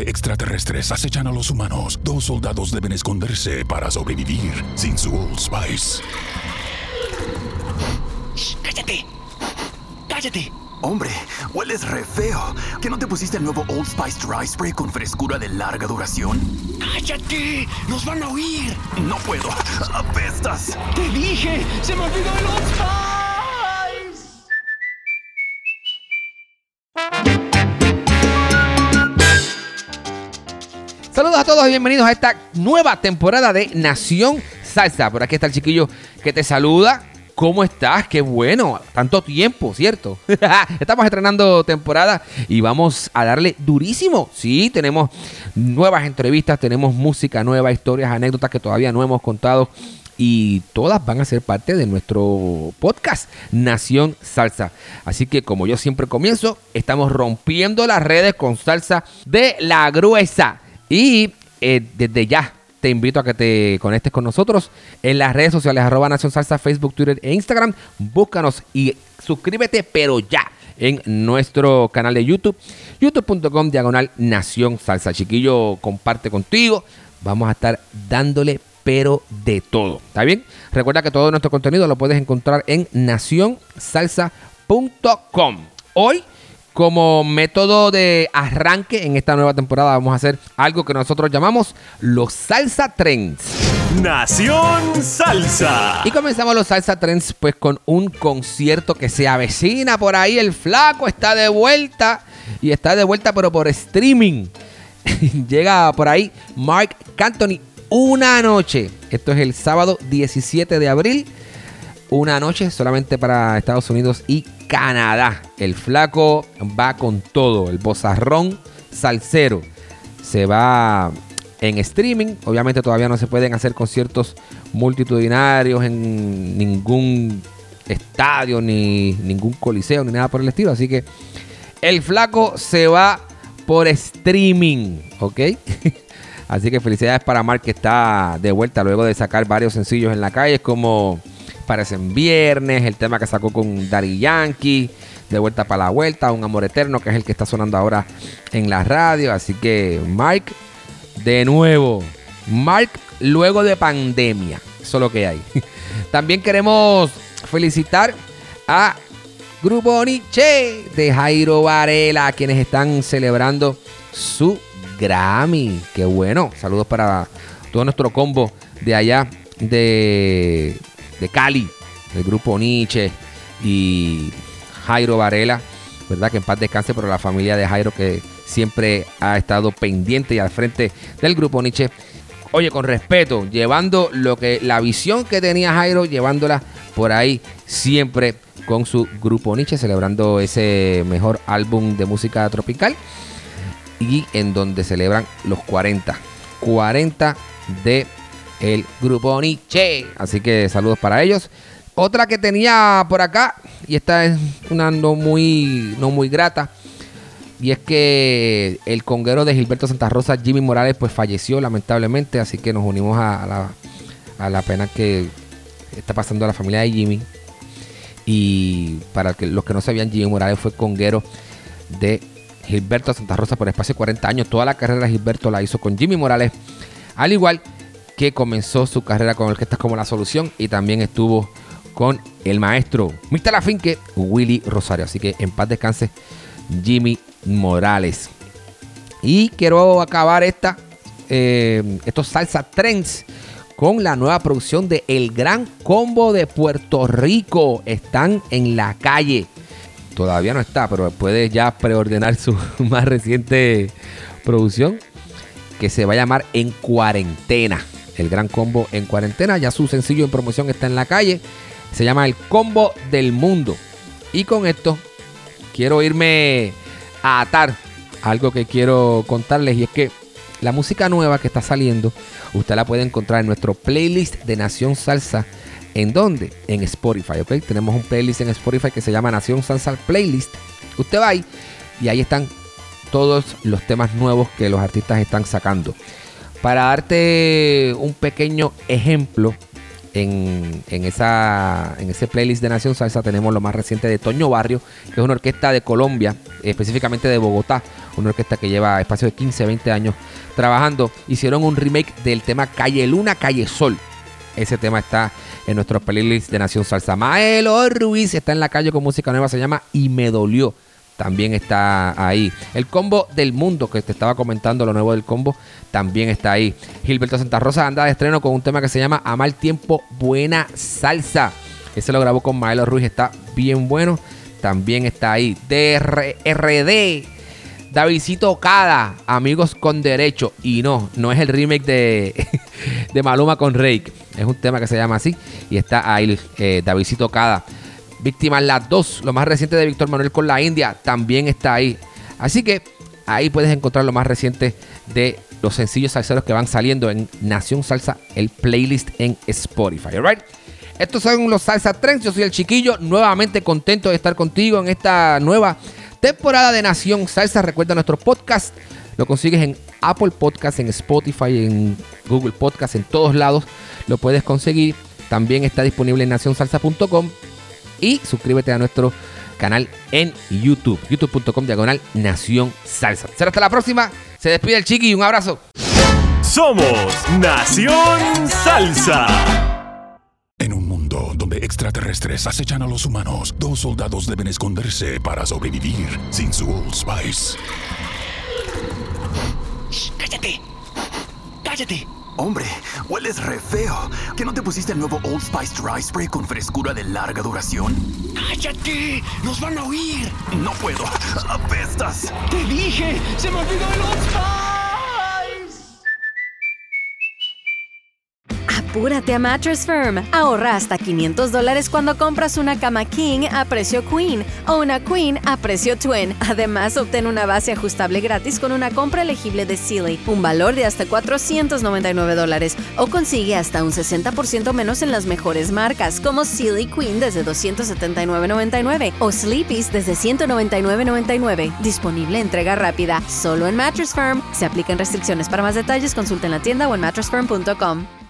de extraterrestres acechan a los humanos. 2 soldados deben esconderse para sobrevivir sin su Old Spice. ¡Shh! ¡Cállate! ¡Cállate! Hombre, hueles re feo. ¿Que no te pusiste el nuevo Old Spice Dry Spray con frescura de larga duración? ¡Cállate! ¡Nos van a oír! No puedo. ¡Apestas! ¡Te dije! ¡Se me olvidó el Old Spice! Saludos a todos y bienvenidos a esta nueva temporada de Nación Salsa. Por aquí está el chiquillo que te saluda. ¿Cómo estás? Qué bueno, tanto tiempo, ¿cierto? Estamos estrenando temporada y vamos a darle durísimo. Sí, tenemos nuevas entrevistas, tenemos música nueva, historias, anécdotas que todavía no hemos contado y todas van a ser parte de nuestro podcast Nación Salsa. Así que como yo siempre comienzo, estamos rompiendo las redes con salsa de la gruesa. Y desde ya te invito a que te conectes con nosotros en las redes sociales @Nación Salsa, Facebook, Twitter e Instagram. Búscanos y suscríbete, pero ya, en nuestro canal de YouTube, youtube.com/Nación Salsa. Chiquillo, comparte contigo. Vamos a estar dándole pero de todo. ¿Está bien? Recuerda que todo nuestro contenido lo puedes encontrar en nacionsalsa.com. Hoy, como método de arranque en esta nueva temporada, vamos a hacer algo que nosotros llamamos los Salsa Trends. Nación Salsa. Y comenzamos los Salsa Trends pues con un concierto que se avecina por ahí. El flaco está de vuelta y está de vuelta pero por streaming. Llega por ahí Marc Anthony una noche. Esto es el sábado 17 de abril. Una noche solamente para Estados Unidos y Canadá. El flaco va con todo. El bozarrón salsero se va en streaming. Obviamente todavía no se pueden hacer conciertos multitudinarios en ningún estadio, ni ningún coliseo, ni nada por el estilo. Así que el flaco se va por streaming, ¿ok? Así que felicidades para Marc, que está de vuelta luego de sacar varios sencillos en la calle, como Parecen Viernes, el tema que sacó con Daddy Yankee, De Vuelta para la Vuelta, Un Amor Eterno, que es el que está sonando ahora en la radio. Así que Marc, de nuevo, Marc luego de pandemia, eso es lo que hay. También queremos felicitar a Grupo Nietzsche de Jairo Varela, quienes están celebrando su Grammy. Qué bueno. Saludos para todo nuestro combo de allá de Cali, del Grupo Nietzsche y Jairo Varela, verdad que en paz descanse, pero la familia de Jairo, que siempre ha estado pendiente y al frente del Grupo Nietzsche, oye, con respeto, llevando la visión que tenía Jairo, llevándola por ahí siempre con su Grupo Nietzsche, celebrando ese mejor álbum de música tropical y en donde celebran los 40 de el Grupo Nietzsche. Así que saludos para ellos. Otra que tenía por acá, y esta es una no muy grata, y es que el conguero de Gilberto Santa Rosa, Jimmy Morales, pues falleció lamentablemente. Así que nos unimos a la pena que está pasando a la familia de Jimmy. Y para los que no sabían, Jimmy Morales fue conguero de Gilberto Santa Rosa por espacio de 40 años. Toda la carrera de Gilberto la hizo con Jimmy Morales, al igual que comenzó su carrera con Orquestas como La Solución, y también estuvo con el maestro Mr. Lafinque, Willy Rosario. Así que en paz descanse Jimmy Morales. Y quiero acabar estos Salsa Trends con la nueva producción de El Gran Combo de Puerto Rico. Están en la calle. Todavía no está, pero puedes ya preordenar su más reciente producción, que se va a llamar En Cuarentena. El Gran Combo En Cuarentena. Ya su sencillo en promoción está en la calle. Se llama El Combo del Mundo. Y con esto quiero irme a atar algo que quiero contarles, y es que la música nueva que está saliendo, usted la puede encontrar en nuestro playlist de Nación Salsa. ¿En dónde? En Spotify, ¿ok? Tenemos un playlist en Spotify que se llama Nación Salsa Playlist. Usted va ahí y ahí están todos los temas nuevos que los artistas están sacando. Para darte un pequeño ejemplo, en ese playlist de Nación Salsa tenemos lo más reciente de Toño Barrio, que es una orquesta de Colombia, específicamente de Bogotá, una orquesta que lleva espacio de 15, 20 años trabajando. Hicieron un remake del tema Calle Luna, Calle Sol. Ese tema está en nuestro playlist de Nación Salsa. Maelo Ruiz está en la calle con música nueva, se llama Y Me Dolió. También está ahí. El Combo del Mundo, que te estaba comentando, lo nuevo del Combo, también está ahí. Gilberto Santa Rosa anda de estreno con un tema que se llama A Mal Tiempo, Buena Salsa. Ese lo grabó con Maelo Ruiz, está bien bueno. También está ahí. DRD, Davidcito Okada, Amigos con Derecho. Y no es el remake de Maluma con Rake. Es un tema que se llama así. Y está ahí Davidcito Okada. Víctimas las 2, lo más reciente de Víctor Manuel con la India, también está ahí. Así que ahí puedes encontrar lo más reciente de los sencillos salseros que van saliendo en Nación Salsa, el playlist en Spotify. All right? Estos son los Salsa Trends. Yo soy el Chiquillo, nuevamente contento de estar contigo en esta nueva temporada de Nación Salsa. Recuerda nuestro podcast, lo consigues en Apple Podcast, en Spotify, en Google Podcast, en todos lados lo puedes conseguir. También está disponible en nacionsalsa.com. Y suscríbete a nuestro canal en YouTube, youtube.com/Nación Salsa. Será hasta la próxima. Se despide el Chiqui y un abrazo. Somos Nación Salsa. En un mundo donde extraterrestres acechan a los humanos, 2 soldados deben esconderse para sobrevivir sin su Old Spice. Shh, cállate. Cállate. Hombre, hueles re feo. ¿Que no te pusiste el nuevo Old Spice Dry Spray con frescura de larga duración? ¡Cállate! ¡Nos van a oír! No puedo. ¡Apestas! ¡Te dije! ¡Se me olvidó el Old Spice! Apúrate a Mattress Firm. Ahorra hasta $500 cuando compras una cama King a precio Queen o una Queen a precio Twin. Además, obtén una base ajustable gratis con una compra elegible de Sealy, un valor de hasta $499, o consigue hasta un 60% menos en las mejores marcas, como Sealy Queen desde $279.99 o Sleepy's desde $199.99. Disponible entrega rápida, solo en Mattress Firm. Se aplican restricciones. Para más detalles, consulta en la tienda o en mattressfirm.com.